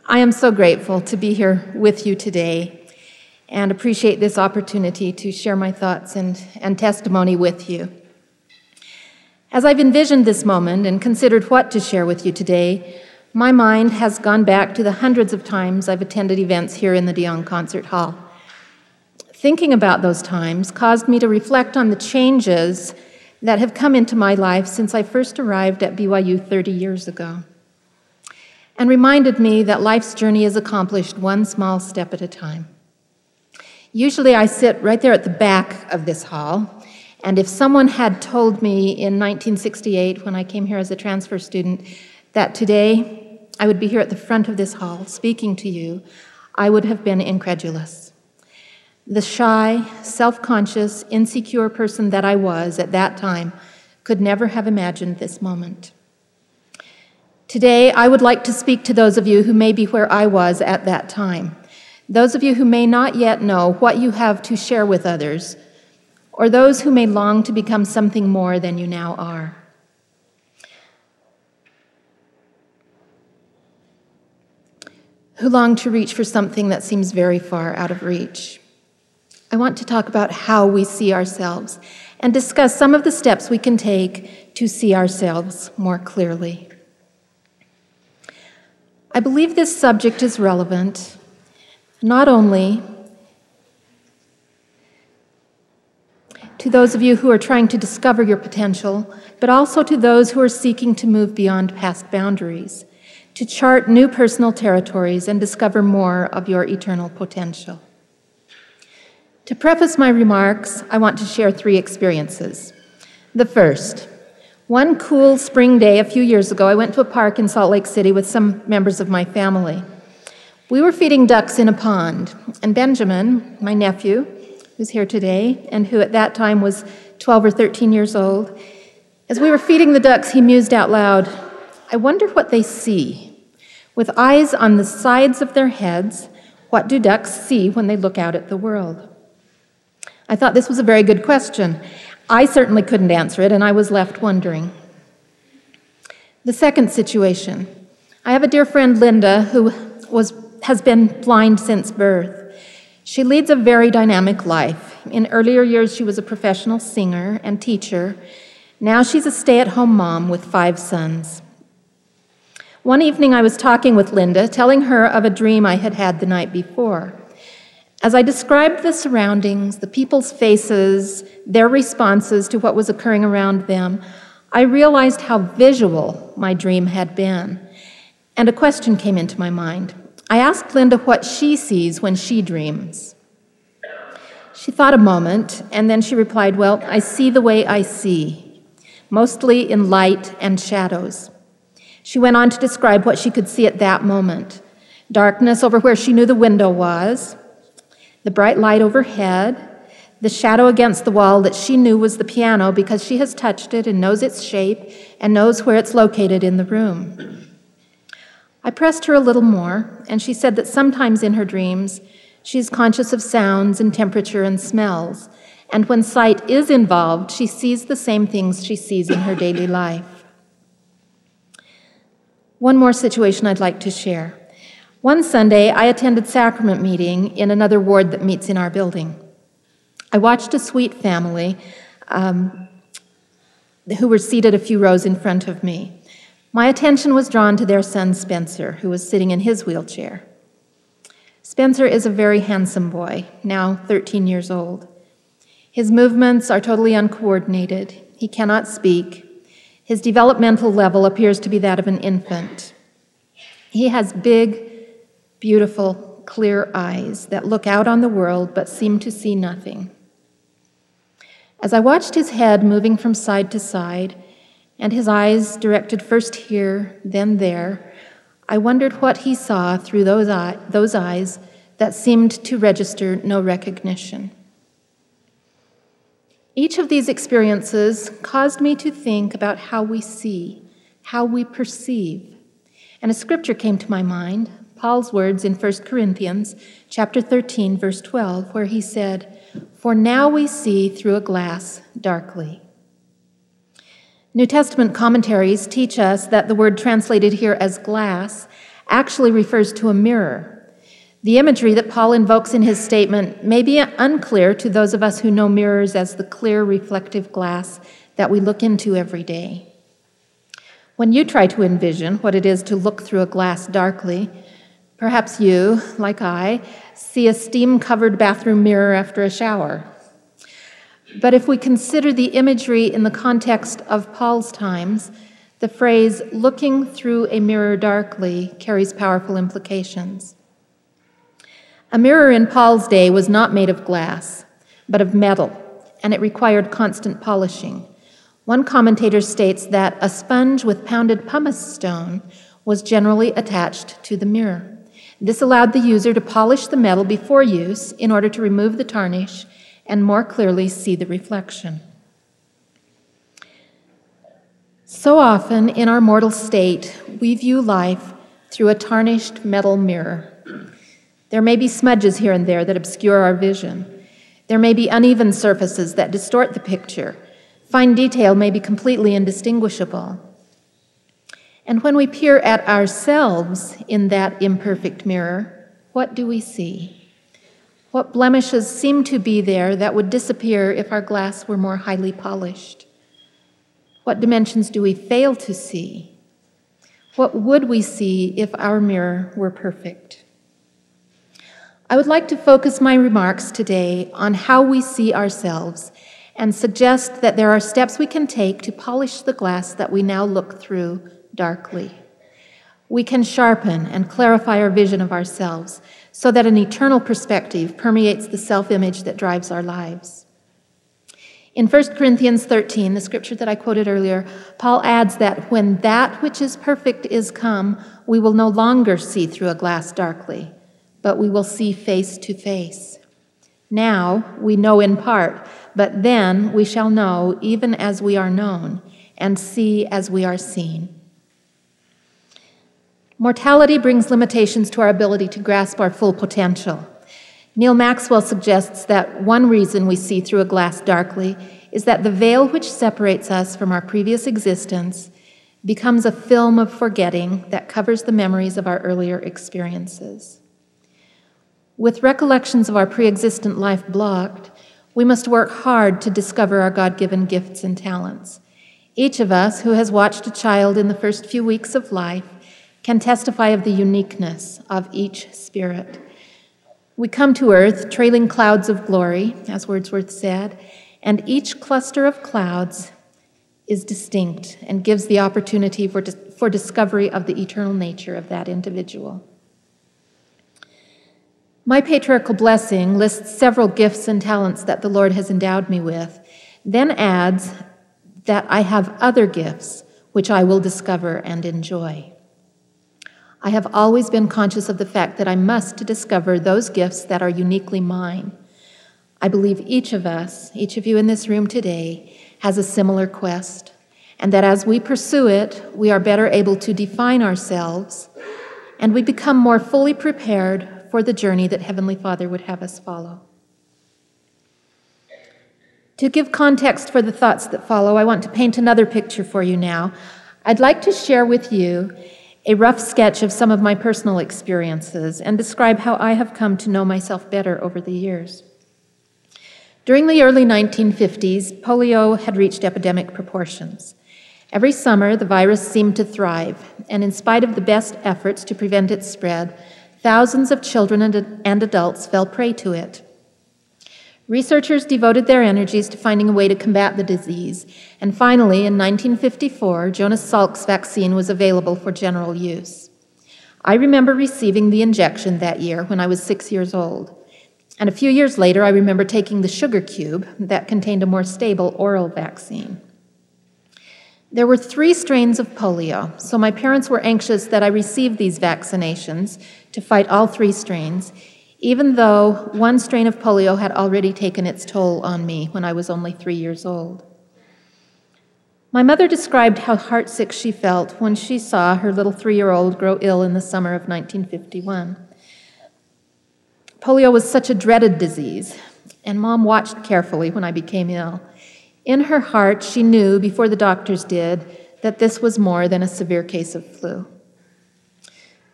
I am so grateful to be here with you today and appreciate this opportunity to share my thoughts and testimony with you. As I've envisioned this moment and considered what to share with you today, my mind has gone back to the hundreds of times I've attended events here in the de Young Concert Hall. Thinking about those times caused me to reflect on the changes that have come into my life since I first arrived at BYU 30 years ago, and reminded me that life's journey is accomplished one small step at a time. Usually I sit right there at the back of this hall, and if someone had told me in 1968, when I came here as a transfer student, that today I would be here at the front of this hall speaking to you, I would have been incredulous. The shy, self-conscious, insecure person that I was at that time could never have imagined this moment. Today, I would like to speak to those of you who may be where I was at that time, those of you who may not yet know what you have to share with others, or those who may long to become something more than you now are. Who long to reach for something that seems very far out of reach. I want to talk about how we see ourselves and discuss some of the steps we can take to see ourselves more clearly. I believe this subject is relevant not only to those of you who are trying to discover your potential, but also to those who are seeking to move beyond past boundaries, to chart new personal territories and discover more of your eternal potential. To preface my remarks, I want to share 3 experiences. The first, one cool spring day a few years ago, I went to a park in Salt Lake City with some members of my family. We were feeding ducks in a pond, and Benjamin, my nephew, who's here today, and who at that time was 12 or 13 years old, as we were feeding the ducks, he mused out loud, "I wonder what they see. With eyes on the sides of their heads, what do ducks see when they look out at the world?" I thought this was a very good question. I certainly couldn't answer it, and I was left wondering. The second situation. I have a dear friend, Linda, who has been blind since birth. She leads a very dynamic life. In earlier years, she was a professional singer and teacher. Now she's a stay-at-home mom with 5 sons. One evening, I was talking with Linda, telling her of a dream I had had the night before. As I described the surroundings, the people's faces, their responses to what was occurring around them, I realized how visual my dream had been, and a question came into my mind. I asked Linda what she sees when she dreams. She thought a moment, and then she replied, "Well, I see the way I see, mostly in light and shadows." She went on to describe what she could see at that moment. Darkness over where she knew the window was, the bright light overhead, the shadow against the wall that she knew was the piano because she has touched it and knows its shape and knows where it's located in the room. I pressed her a little more, and she said that sometimes in her dreams, she's conscious of sounds and temperature and smells, and when sight is involved, she sees the same things she sees in her daily life. One more situation I'd like to share. One Sunday, I attended sacrament meeting in another ward that meets in our building. I watched a sweet family who were seated a few rows in front of me. My attention was drawn to their son, Spencer, who was sitting in his wheelchair. Spencer is a very handsome boy, now 13 years old. His movements are totally uncoordinated. He cannot speak. His developmental level appears to be that of an infant. He has big, beautiful, clear eyes that look out on the world but seem to see nothing. As I watched his head moving from side to side, and his eyes directed first here, then there, I wondered what he saw through those eyes that seemed to register no recognition. Each of these experiences caused me to think about how we see, how we perceive. And a scripture came to my mind, Paul's words in 1 Corinthians chapter 13, verse 12, where he said, "For now we see through a glass darkly." New Testament commentaries teach us that the word translated here as glass actually refers to a mirror. The imagery that Paul invokes in his statement may be unclear to those of us who know mirrors as the clear, reflective glass that we look into every day. When you try to envision what it is to look through a glass darkly, perhaps you, like I, see a steam-covered bathroom mirror after a shower. But if we consider the imagery in the context of Paul's times, the phrase looking through a mirror darkly carries powerful implications. A mirror in Paul's day was not made of glass, but of metal, and it required constant polishing. One commentator states that a sponge with pounded pumice stone was generally attached to the mirror. This allowed the user to polish the metal before use in order to remove the tarnish and more clearly see the reflection. So often in our mortal state, we view life through a tarnished metal mirror. There may be smudges here and there that obscure our vision. There may be uneven surfaces that distort the picture. Fine detail may be completely indistinguishable. And when we peer at ourselves in that imperfect mirror, what do we see? What blemishes seem to be there that would disappear if our glass were more highly polished? What dimensions do we fail to see? What would we see if our mirror were perfect? I would like to focus my remarks today on how we see ourselves and suggest that there are steps we can take to polish the glass that we now look through darkly. We can sharpen and clarify our vision of ourselves so that an eternal perspective permeates the self-image that drives our lives. In 1 Corinthians 13, the scripture that I quoted earlier, Paul adds that when that which is perfect is come, we will no longer see through a glass darkly, but we will see face to face. Now we know in part, but then we shall know even as we are known, and see as we are seen. Mortality brings limitations to our ability to grasp our full potential. Neil Maxwell suggests that one reason we see through a glass darkly is that the veil which separates us from our previous existence becomes a film of forgetting that covers the memories of our earlier experiences. With recollections of our pre-existent life blocked, we must work hard to discover our God-given gifts and talents. Each of us who has watched a child in the first few weeks of life can testify of the uniqueness of each spirit. We come to earth trailing clouds of glory, as Wordsworth said, and each cluster of clouds is distinct and gives the opportunity for discovery of the eternal nature of that individual. My patriarchal blessing lists several gifts and talents that the Lord has endowed me with, then adds that I have other gifts which I will discover and enjoy. I have always been conscious of the fact that I must discover those gifts that are uniquely mine. I believe each of us, each of you in this room today, has a similar quest, and that as we pursue it, we are better able to define ourselves, and we become more fully prepared for the journey that Heavenly Father would have us follow. To give context for the thoughts that follow, I want to paint another picture for you now. I'd like to share with you a rough sketch of some of my personal experiences and describe how I have come to know myself better over the years. During the early 1950s, polio had reached epidemic proportions. Every summer, the virus seemed to thrive, and in spite of the best efforts to prevent its spread, thousands of children and adults fell prey to it. Researchers devoted their energies to finding a way to combat the disease, and finally, in 1954, Jonas Salk's vaccine was available for general use. I remember receiving the injection that year when I was 6 years old, and a few years later, I remember taking the sugar cube that contained a more stable oral vaccine. There were 3 strains of polio, so my parents were anxious that I receive these vaccinations to fight all 3 strains, even though one strain of polio had already taken its toll on me when I was only 3 years old. My mother described how heartsick she felt when she saw her little 3-year-old grow ill in the summer of 1951. Polio was such a dreaded disease, and Mom watched carefully when I became ill. In her heart, she knew, before the doctors did, that this was more than a severe case of flu.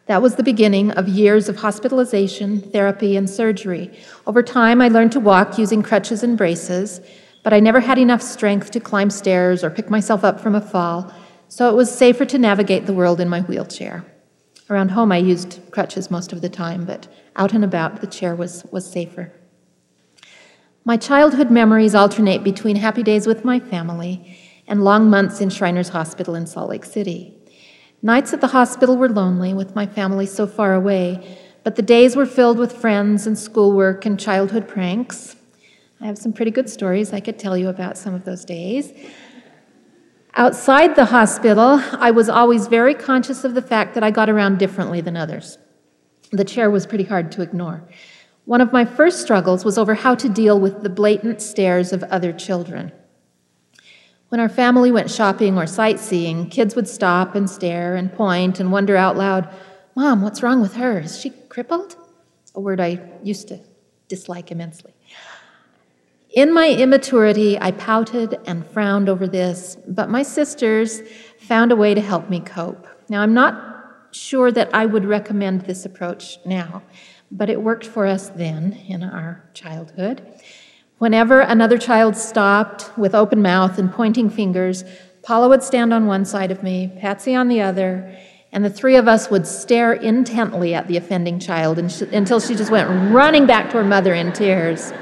That was the beginning of years of hospitalization, therapy, and surgery. Over time, I learned to walk using crutches and braces, but I never had enough strength to climb stairs or pick myself up from a fall, so it was safer to navigate the world in my wheelchair. Around home, I used crutches most of the time, but out and about, the chair was safer. My childhood memories alternate between happy days with my family and long months in Shriners Hospital in Salt Lake City. Nights at the hospital were lonely with my family so far away, but the days were filled with friends and schoolwork and childhood pranks. I have some pretty good stories I could tell you about some of those days. Outside the hospital, I was always very conscious of the fact that I got around differently than others. The chair was pretty hard to ignore. One of my first struggles was over how to deal with the blatant stares of other children. When our family went shopping or sightseeing, kids would stop and stare and point and wonder out loud, "Mom, what's wrong with her? Is she crippled?" A word I used to dislike immensely. In my immaturity, I pouted and frowned over this, but my sisters found a way to help me cope. Now, I'm not sure that I would recommend this approach now, but it worked for us then in our childhood. Whenever another child stopped with open mouth and pointing fingers, Paula would stand on one side of me, Patsy on the other, and the three of us would stare intently at the offending child until she just went running back to her mother in tears.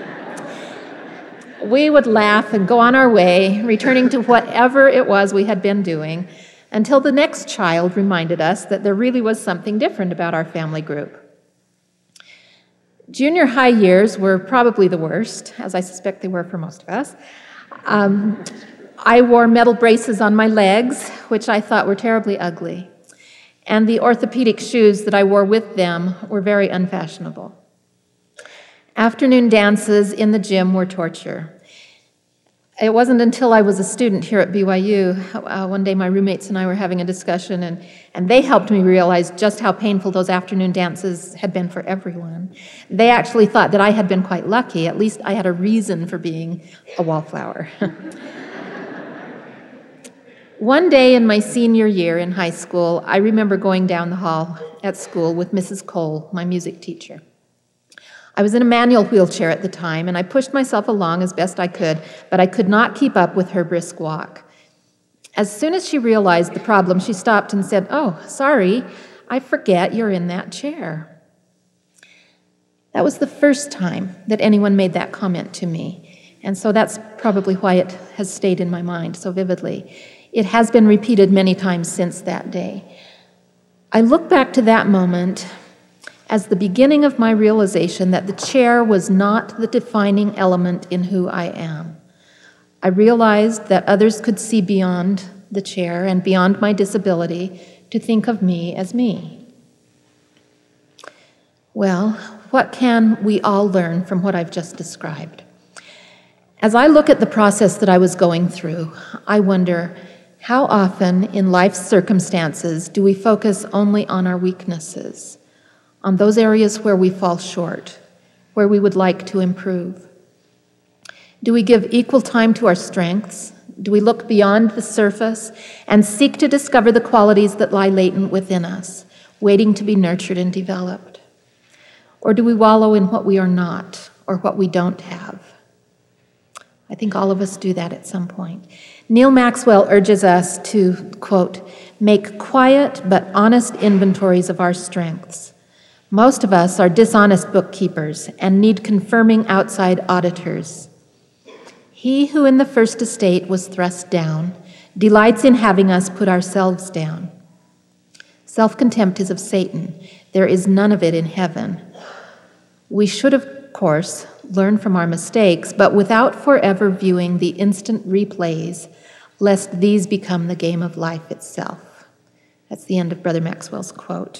We would laugh and go on our way, returning to whatever it was we had been doing, until the next child reminded us that there really was something different about our family group. Junior high years were probably the worst, as I suspect they were for most of us. I wore metal braces on my legs, which I thought were terribly ugly, and the orthopedic shoes that I wore with them were very unfashionable. Afternoon dances in the gym were torture. It wasn't until I was a student here at BYU, one day my roommates and I were having a discussion, and they helped me realize just how painful those afternoon dances had been for everyone. They actually thought that I had been quite lucky. At least I had a reason for being a wallflower. One day in my senior year in high school, I remember going down the hall at school with Mrs. Cole, my music teacher. I was in a manual wheelchair at the time, and I pushed myself along as best I could, but I could not keep up with her brisk walk. As soon as she realized the problem, she stopped and said, "Oh, sorry, I forget you're in that chair." That was the first time that anyone made that comment to me, and so that's probably why it has stayed in my mind so vividly. It has been repeated many times since that day. I look back to that moment as the beginning of my realization that the chair was not the defining element in who I am. I realized that others could see beyond the chair and beyond my disability to think of me as me. Well, what can we all learn from what I've just described? As I look at the process that I was going through, I wonder, how often in life's circumstances do we focus only on our weaknesses, on those areas where we fall short, where we would like to improve? Do we give equal time to our strengths? Do we look beyond the surface and seek to discover the qualities that lie latent within us, waiting to be nurtured and developed? Or do we wallow in what we are not or what we don't have? I think all of us do that at some point. Neil Maxwell urges us to, quote, "make quiet but honest inventories of our strengths. Most of us are dishonest bookkeepers and need confirming outside auditors. He who in the first estate was thrust down delights in having us put ourselves down. Self-contempt is of Satan. There is none of it in heaven. We should, of course, learn from our mistakes, but without forever viewing the instant replays, lest these become the game of life itself." That's the end of Brother Maxwell's quote.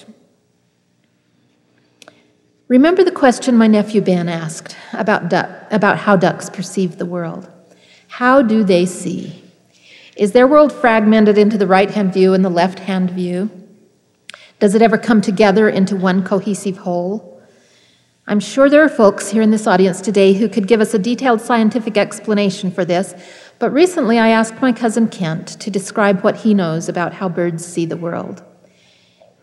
Remember the question my nephew Ben asked about how ducks perceive the world. How do they see? Is their world fragmented into the right-hand view and the left-hand view? Does it ever come together into one cohesive whole? I'm sure there are folks here in this audience today who could give us a detailed scientific explanation for this, but recently I asked my cousin Kent to describe what he knows about how birds see the world.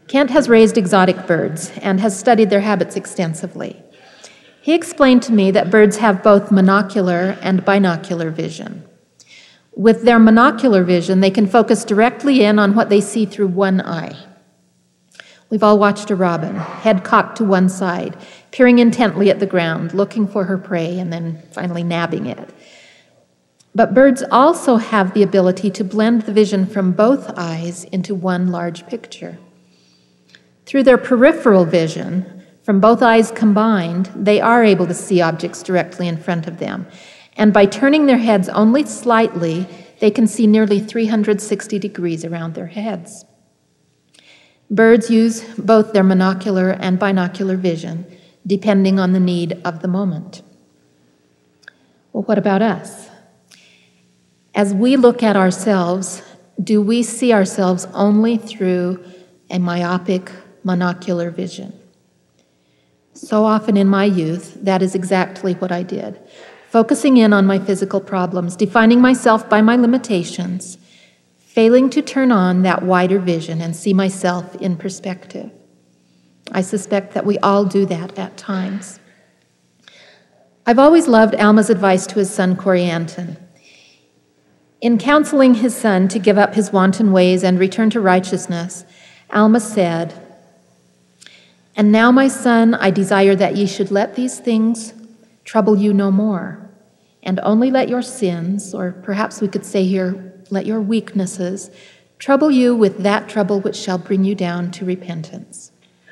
Kent has raised exotic birds and has studied their habits extensively. He explained to me that birds have both monocular and binocular vision. With their monocular vision, they can focus directly in on what they see through one eye. We've all watched a robin, head cocked to one side, peering intently at the ground, looking for her prey, and then finally nabbing it. But birds also have the ability to blend the vision from both eyes into one large picture. Through their peripheral vision, from both eyes combined, they are able to see objects directly in front of them. And by turning their heads only slightly, they can see nearly 360 degrees around their heads. Birds use both their monocular and binocular vision, depending on the need of the moment. Well, what about us? As we look at ourselves, do we see ourselves only through a myopic monocular vision? So often in my youth, that is exactly what I did. Focusing in on my physical problems, defining myself by my limitations, failing to turn on that wider vision and see myself in perspective. I suspect that we all do that at times. I've always loved Alma's advice to his son, Corey Anton. In counseling his son to give up his wanton ways and return to righteousness, Alma said, "And now, my son, I desire that ye should let these things trouble you no more, and only let your sins," or perhaps we could say here, let your weaknesses, "trouble you with that trouble which shall bring you down to repentance."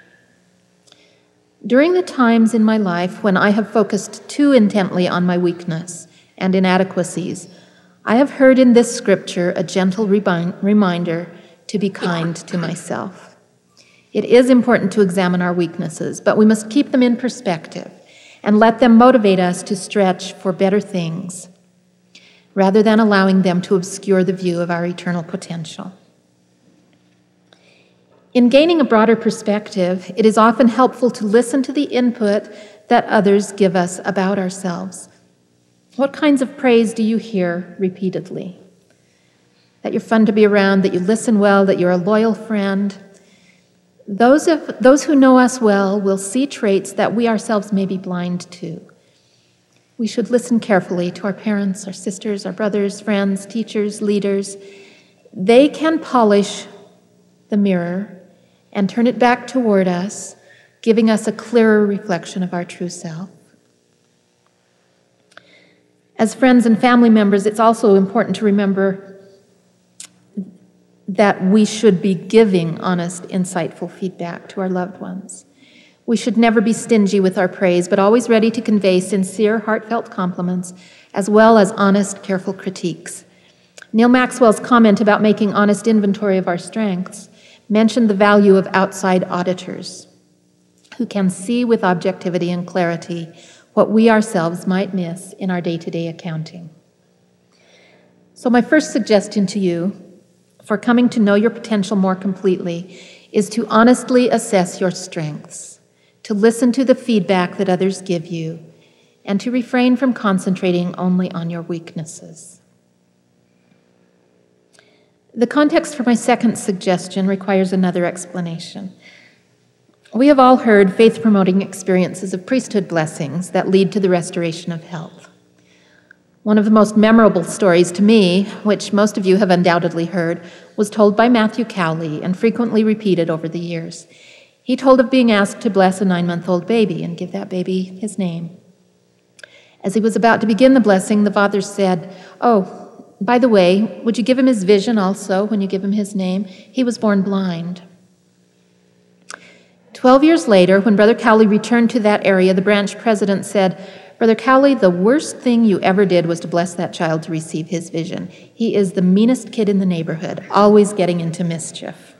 During the times in my life when I have focused too intently on my weakness and inadequacies, I have heard in this scripture a gentle reminder to be kind to myself. It is important to examine our weaknesses, but we must keep them in perspective and let them motivate us to stretch for better things, rather than allowing them to obscure the view of our eternal potential. In gaining a broader perspective, it is often helpful to listen to the input that others give us about ourselves. What kinds of praise do you hear repeatedly? That you're fun to be around, that you listen well, that you're a loyal friend. Those who know us well will see traits that we ourselves may be blind to. We should listen carefully to our parents, our sisters, our brothers, friends, teachers, leaders. They can polish the mirror and turn it back toward us, giving us a clearer reflection of our true self. As friends and family members, it's also important to remember that we should be giving honest, insightful feedback to our loved ones. We should never be stingy with our praise, but always ready to convey sincere, heartfelt compliments, as well as honest, careful critiques. Neil Maxwell's comment about making honest inventory of our strengths mentioned the value of outside auditors who can see with objectivity and clarity what we ourselves might miss in our day-to-day accounting. So my first suggestion to you for coming to know your potential more completely is to honestly assess your strengths, to listen to the feedback that others give you, and to refrain from concentrating only on your weaknesses. The context for my second suggestion requires another explanation. We have all heard faith-promoting experiences of priesthood blessings that lead to the restoration of health. One of the most memorable stories to me, which most of you have undoubtedly heard, was told by Matthew Cowley and frequently repeated over the years. He told of being asked to bless a 9-month-old baby and give that baby his name. As he was about to begin the blessing, the father said, "Oh, by the way, would you give him his vision also when you give him his name? He was born blind." 12 years later, when Brother Cowley returned to that area, the branch president said, "Brother Cowley, the worst thing you ever did was to bless that child to receive his vision. He is the meanest kid in the neighborhood, always getting into mischief."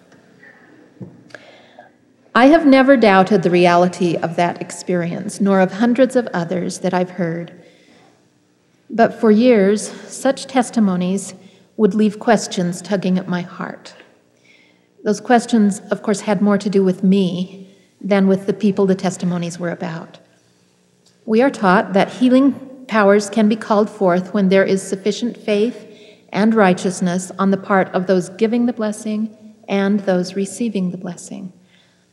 I have never doubted the reality of that experience, nor of hundreds of others that I've heard. But for years, such testimonies would leave questions tugging at my heart. Those questions, of course, had more to do with me than with the people the testimonies were about. We are taught that healing powers can be called forth when there is sufficient faith and righteousness on the part of those giving the blessing and those receiving the blessing.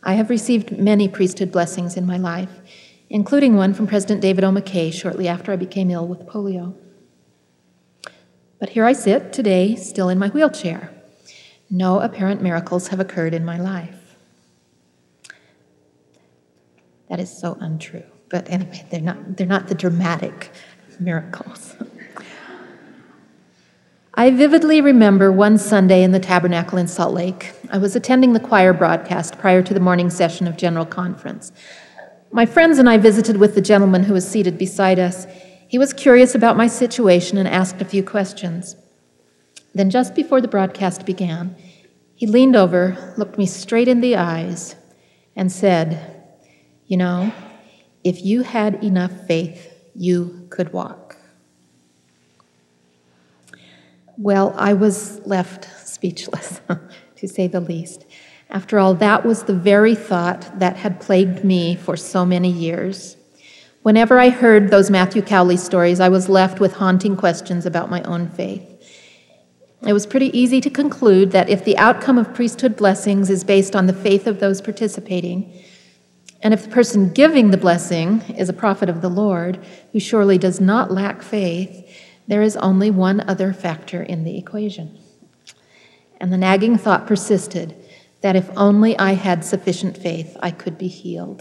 I have received many priesthood blessings in my life, including one from President David O. McKay shortly after I became ill with polio. But here I sit today, still in my wheelchair. No apparent miracles have occurred in my life. That is so untrue. But anyway, they're not the dramatic miracles. I vividly remember one Sunday in the Tabernacle in Salt Lake. I was attending the choir broadcast prior to the morning session of General Conference. My friends and I visited with the gentleman who was seated beside us. He was curious about my situation and asked a few questions. Then just before the broadcast began, he leaned over, looked me straight in the eyes, and said, "You know, if you had enough faith, you could walk." Well, I was left speechless, to say the least. After all, that was the very thought that had plagued me for so many years. Whenever I heard those Matthew Cowley stories, I was left with haunting questions about my own faith. It was pretty easy to conclude that if the outcome of priesthood blessings is based on the faith of those participating, and if the person giving the blessing is a prophet of the Lord, who surely does not lack faith, there is only one other factor in the equation. And the nagging thought persisted that if only I had sufficient faith, I could be healed.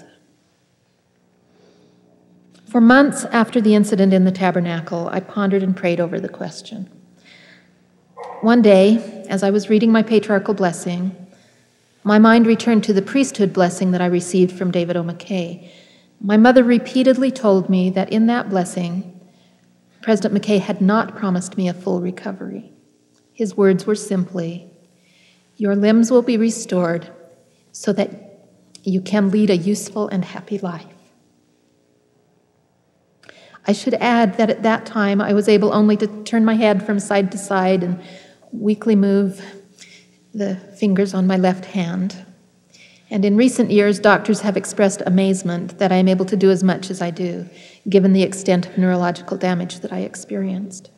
For months after the incident in the tabernacle, I pondered and prayed over the question. One day, as I was reading my patriarchal blessing, my mind returned to the priesthood blessing that I received from David O. McKay. My mother repeatedly told me that in that blessing, President McKay had not promised me a full recovery. His words were simply, "Your limbs will be restored so that you can lead a useful and happy life." I should add that at that time I was able only to turn my head from side to side and weakly move the fingers on my left hand. And in recent years, doctors have expressed amazement that I am able to do as much as I do, given the extent of neurological damage that I experienced.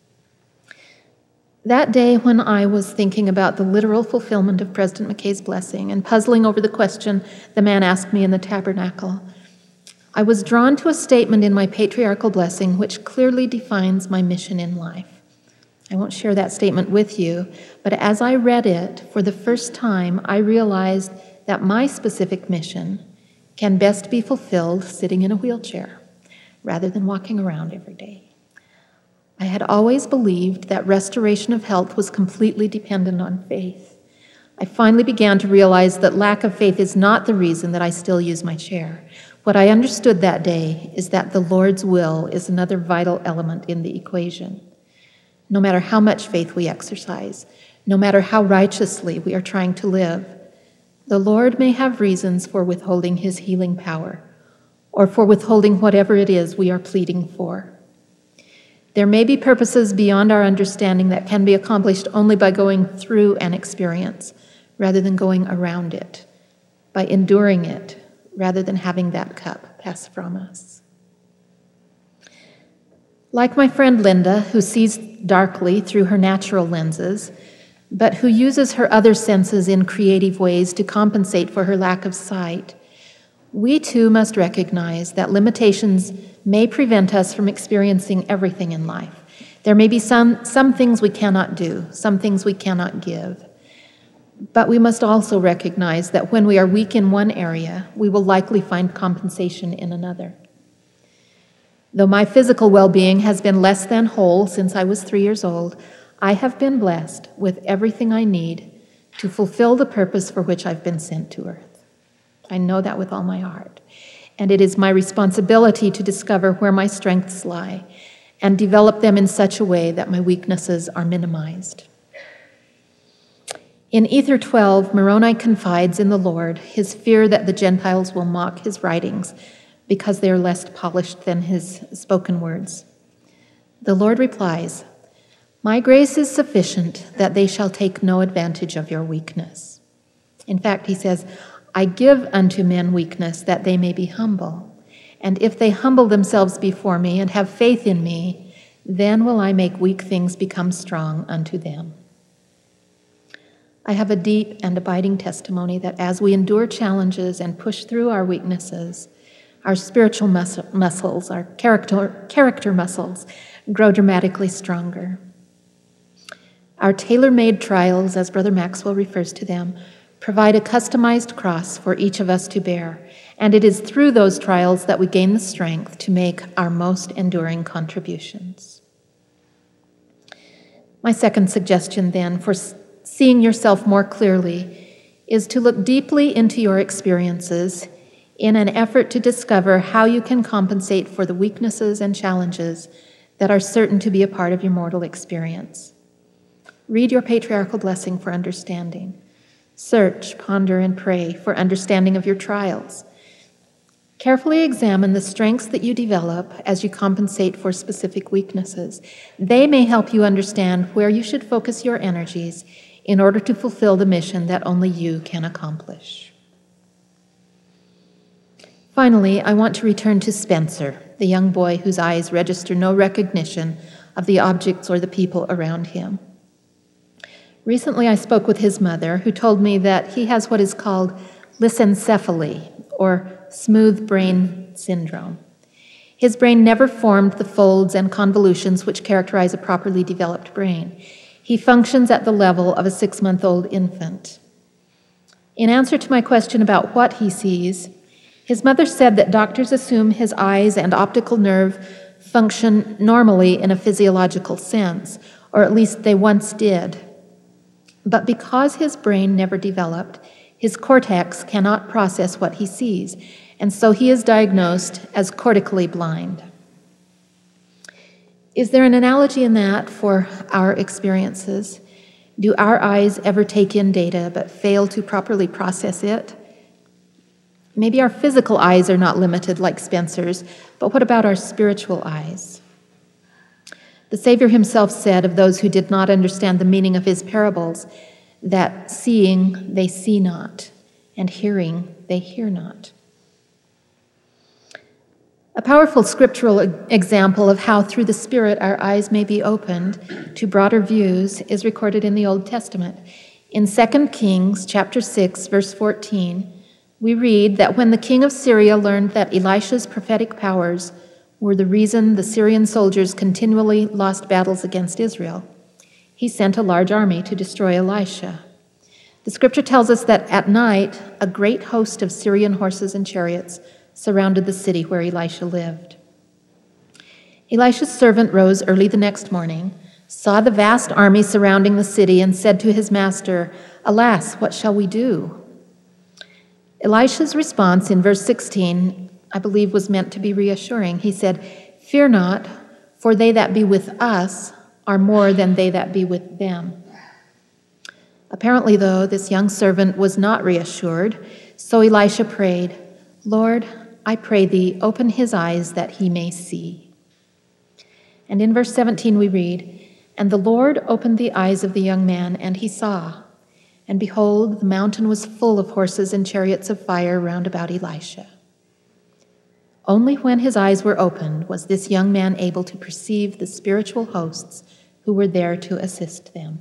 That day when I was thinking about the literal fulfillment of President McKay's blessing and puzzling over the question the man asked me in the tabernacle, I was drawn to a statement in my patriarchal blessing which clearly defines my mission in life. I won't share that statement with you, but as I read it, for the first time, I realized that my specific mission can best be fulfilled sitting in a wheelchair rather than walking around every day. I had always believed that restoration of health was completely dependent on faith. I finally began to realize that lack of faith is not the reason that I still use my chair. What I understood that day is that the Lord's will is another vital element in the equation. No matter how much faith we exercise, no matter how righteously we are trying to live, the Lord may have reasons for withholding his healing power, or for withholding whatever it is we are pleading for. There may be purposes beyond our understanding that can be accomplished only by going through an experience rather than going around it, by enduring it rather than having that cup pass from us. Like my friend Linda, who sees darkly through her natural lenses, but who uses her other senses in creative ways to compensate for her lack of sight, we too must recognize that limitations may prevent us from experiencing everything in life. There may be some things we cannot do, some things we cannot give. But we must also recognize that when we are weak in one area, we will likely find compensation in another. Though my physical well-being has been less than whole since I was 3 years old, I have been blessed with everything I need to fulfill the purpose for which I've been sent to earth. I know that with all my heart. And it is my responsibility to discover where my strengths lie and develop them in such a way that my weaknesses are minimized. In Ether 12, Moroni confides in the Lord his fear that the Gentiles will mock his writings because they are less polished than his spoken words. The Lord replies, "My grace is sufficient that they shall take no advantage of your weakness." In fact, he says, "I give unto men weakness that they may be humble. And if they humble themselves before me and have faith in me, then will I make weak things become strong unto them." I have a deep and abiding testimony that as we endure challenges and push through our weaknesses, our spiritual muscles, our character muscles, grow dramatically stronger. Our tailor-made trials, as Brother Maxwell refers to them, provide a customized cross for each of us to bear, and it is through those trials that we gain the strength to make our most enduring contributions. My second suggestion, then, for seeing yourself more clearly is to look deeply into your experiences in an effort to discover how you can compensate for the weaknesses and challenges that are certain to be a part of your mortal experience. Read your patriarchal blessing for understanding. Search, ponder, and pray for understanding of your trials. Carefully examine the strengths that you develop as you compensate for specific weaknesses. They may help you understand where you should focus your energies in order to fulfill the mission that only you can accomplish. Finally, I want to return to Spencer, the young boy whose eyes register no recognition of the objects or the people around him. Recently, I spoke with his mother, who told me that he has what is called lissencephaly, or smooth brain syndrome. His brain never formed the folds and convolutions which characterize a properly developed brain. He functions at the level of a 6-month-old infant. In answer to my question about what he sees, his mother said that doctors assume his eyes and optical nerve function normally in a physiological sense, or at least they once did. But because his brain never developed, his cortex cannot process what he sees, and so he is diagnosed as cortically blind. Is there an analogy in that for our experiences? Do our eyes ever take in data but fail to properly process it? Maybe our physical eyes are not limited like Spencer's, but what about our spiritual eyes? The Savior himself said of those who did not understand the meaning of his parables that seeing they see not, and hearing they hear not. A powerful scriptural example of how through the Spirit our eyes may be opened to broader views is recorded in the Old Testament. In 2 Kings chapter 6, verse 14, we read that when the king of Syria learned that Elisha's prophetic powers were the reason the Syrian soldiers continually lost battles against Israel, he sent a large army to destroy Elisha. The scripture tells us that at night, a great host of Syrian horses and chariots surrounded the city where Elisha lived. Elisha's servant rose early the next morning, saw the vast army surrounding the city, and said to his master, "Alas, what shall we do?" Elisha's response in verse 16, I believe, was meant to be reassuring. He said, "Fear not, for they that be with us are more than they that be with them." Apparently, though, this young servant was not reassured, so Elisha prayed, "Lord, I pray thee, open his eyes that he may see." And in verse 17 we read, "And the Lord opened the eyes of the young man, and he saw. And behold, the mountain was full of horses and chariots of fire round about Elisha." Only when his eyes were opened was this young man able to perceive the spiritual hosts who were there to assist them.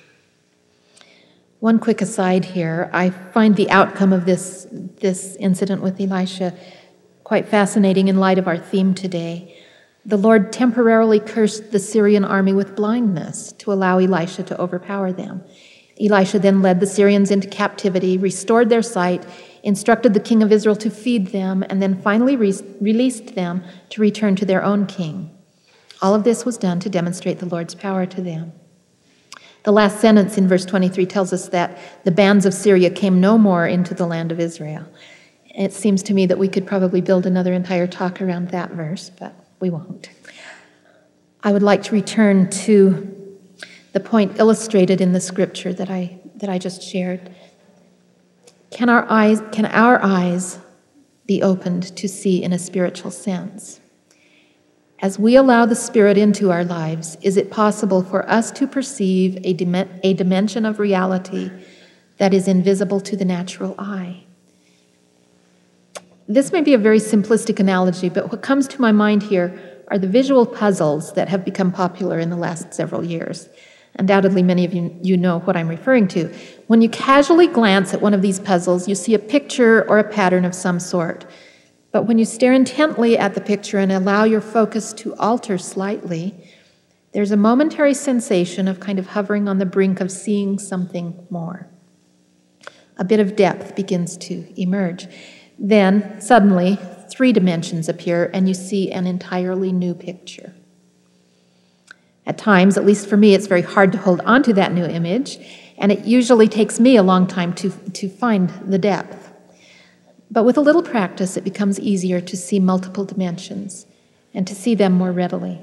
One quick aside here, I find the outcome of this incident with Elisha quite fascinating in light of our theme today. The Lord temporarily cursed the Syrian army with blindness to allow Elisha to overpower them. Elisha then led the Syrians into captivity, restored their sight, instructed the king of Israel to feed them, and then finally released them to return to their own king. All of this was done to demonstrate the Lord's power to them. The last sentence in verse 23 tells us that the bands of Syria came no more into the land of Israel. It seems to me that we could probably build another entire talk around that verse, but we won't. I would like to return to the point illustrated in the scripture that I just shared. Can our eyes be opened to see in a spiritual sense? As we allow the Spirit into our lives, is it possible for us to perceive a dimension of reality that is invisible to the natural eye? This may be a very simplistic analogy, but what comes to my mind here are the visual puzzles that have become popular in the last several years. Undoubtedly, many of you know what I'm referring to. When you casually glance at one of these puzzles, you see a picture or a pattern of some sort. But when you stare intently at the picture and allow your focus to alter slightly, there's a momentary sensation of kind of hovering on the brink of seeing something more. A bit of depth begins to emerge. Then, suddenly, 3 dimensions appear, and you see an entirely new picture. At times, at least for me, it's very hard to hold on to that new image, and it usually takes me a long time to find the depth. But with a little practice, it becomes easier to see multiple dimensions and to see them more readily.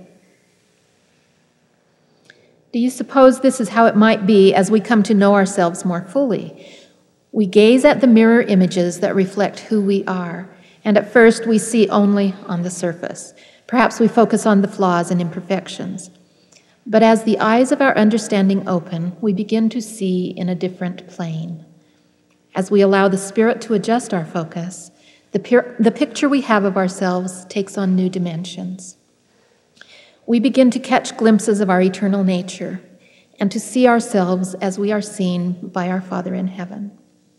Do you suppose this is how it might be as we come to know ourselves more fully? We gaze at the mirror images that reflect who we are, and at first we see only on the surface. Perhaps we focus on the flaws and imperfections. But as the eyes of our understanding open, we begin to see in a different plane. As we allow the Spirit to adjust our focus, the picture we have of ourselves takes on new dimensions. We begin to catch glimpses of our eternal nature and to see ourselves as we are seen by our Father in heaven.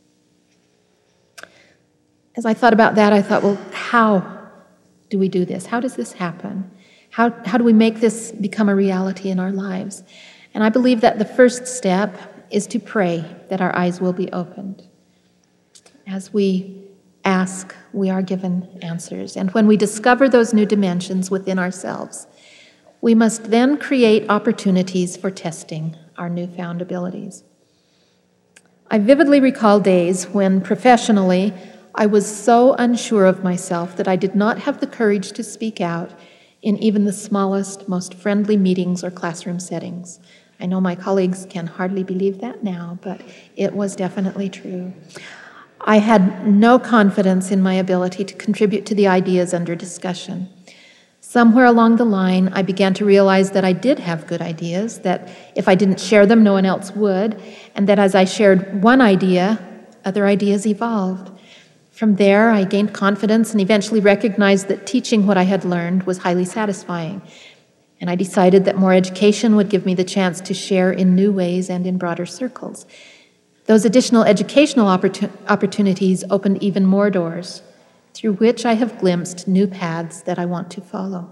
As I thought about that, I thought, well, how do we do this? How does this happen? How do we make this become a reality in our lives? And I believe that the first step is to pray that our eyes will be opened. As we ask, we are given answers. And when we discover those new dimensions within ourselves, we must then create opportunities for testing our newfound abilities. I vividly recall days when professionally I was so unsure of myself that I did not have the courage to speak out in even the smallest, most friendly meetings or classroom settings. I know my colleagues can hardly believe that now, but it was definitely true. I had no confidence in my ability to contribute to the ideas under discussion. Somewhere along the line, I began to realize that I did have good ideas, that if I didn't share them, no one else would, and that as I shared one idea, other ideas evolved. From there, I gained confidence and eventually recognized that teaching what I had learned was highly satisfying. And I decided that more education would give me the chance to share in new ways and in broader circles. Those additional educational opportunities opened even more doors, through which I have glimpsed new paths that I want to follow.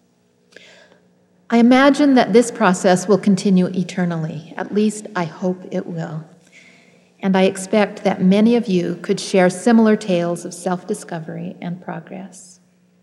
I imagine that this process will continue eternally. At least I hope it will. And I expect that many of you could share similar tales of self-discovery and progress.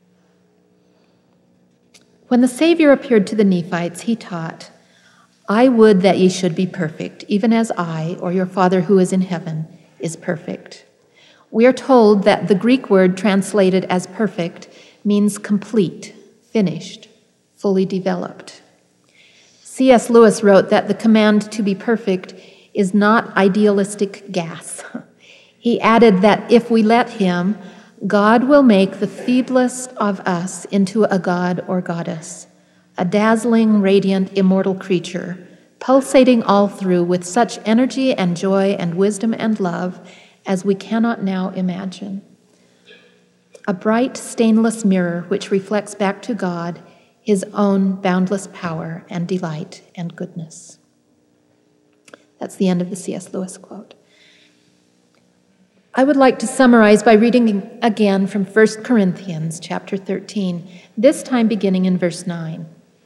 When the Savior appeared to the Nephites, he taught, "I would that ye should be perfect, even as I, or your Father who is in heaven, is perfect." We are told that the Greek word translated as perfect means complete, finished, fully developed. C.S. Lewis wrote that the command to be perfect is not idealistic gas. He added that if we let him, God will make the feeblest of us into a god or goddess, a dazzling, radiant, immortal creature, pulsating all through with such energy and joy and wisdom and love as we cannot now imagine. A bright, stainless mirror which reflects back to God his own boundless power and delight and goodness. That's the end of the C.S. Lewis quote. I would like to summarize by reading again from 1 Corinthians chapter 13, this time beginning in verse 9.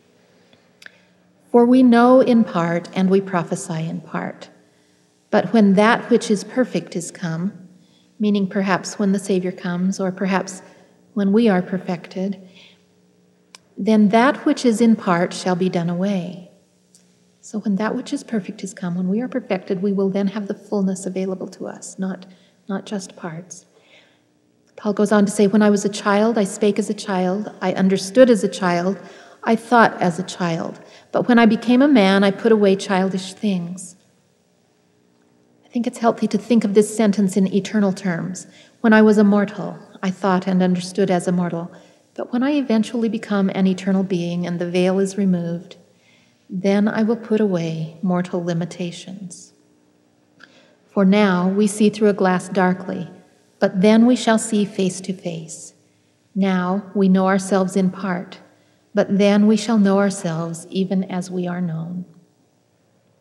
"For we know in part and we prophesy in part. But when that which is perfect is come," meaning perhaps when the Savior comes, or perhaps when we are perfected, "then that which is in part shall be done away." So when that which is perfect is come, when we are perfected, we will then have the fullness available to us, not just parts. Paul goes on to say, "When I was a child, I spake as a child, I understood as a child, I thought as a child. But when I became a man, I put away childish things." I think it's healthy to think of this sentence in eternal terms. When I was a mortal, I thought and understood as a mortal. But when I eventually become an eternal being and the veil is removed, then I will put away mortal limitations. For now we see through a glass darkly, but then we shall see face to face. Now we know ourselves in part, but then we shall know ourselves even as we are known.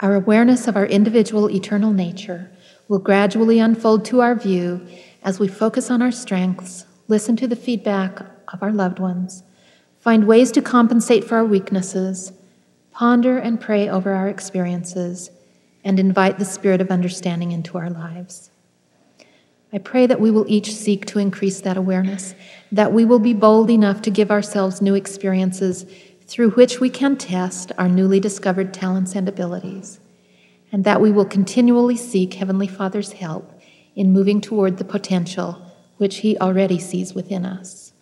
Our awareness of our individual eternal nature will gradually unfold to our view as we focus on our strengths, listen to the feedback of our loved ones, find ways to compensate for our weaknesses, ponder and pray over our experiences, and invite the spirit of understanding into our lives. I pray that we will each seek to increase that awareness, that we will be bold enough to give ourselves new experiences through which we can test our newly discovered talents and abilities, and that we will continually seek Heavenly Father's help in moving toward the potential which He already sees within us.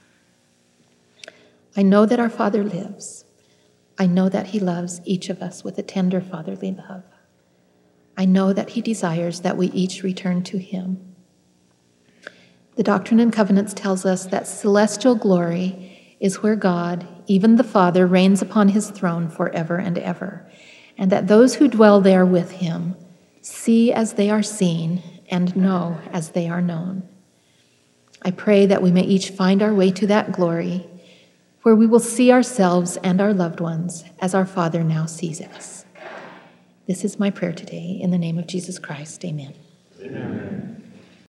I know that our Father lives. I know that He loves each of us with a tender fatherly love. I know that He desires that we each return to Him. The Doctrine and Covenants tells us that celestial glory is where God, even the Father, reigns upon His throne forever and ever, and that those who dwell there with Him see as they are seen and know as they are known. I pray that we may each find our way to that glory, where we will see ourselves and our loved ones as our Father now sees us. This is my prayer today. In the name of Jesus Christ, amen. Amen.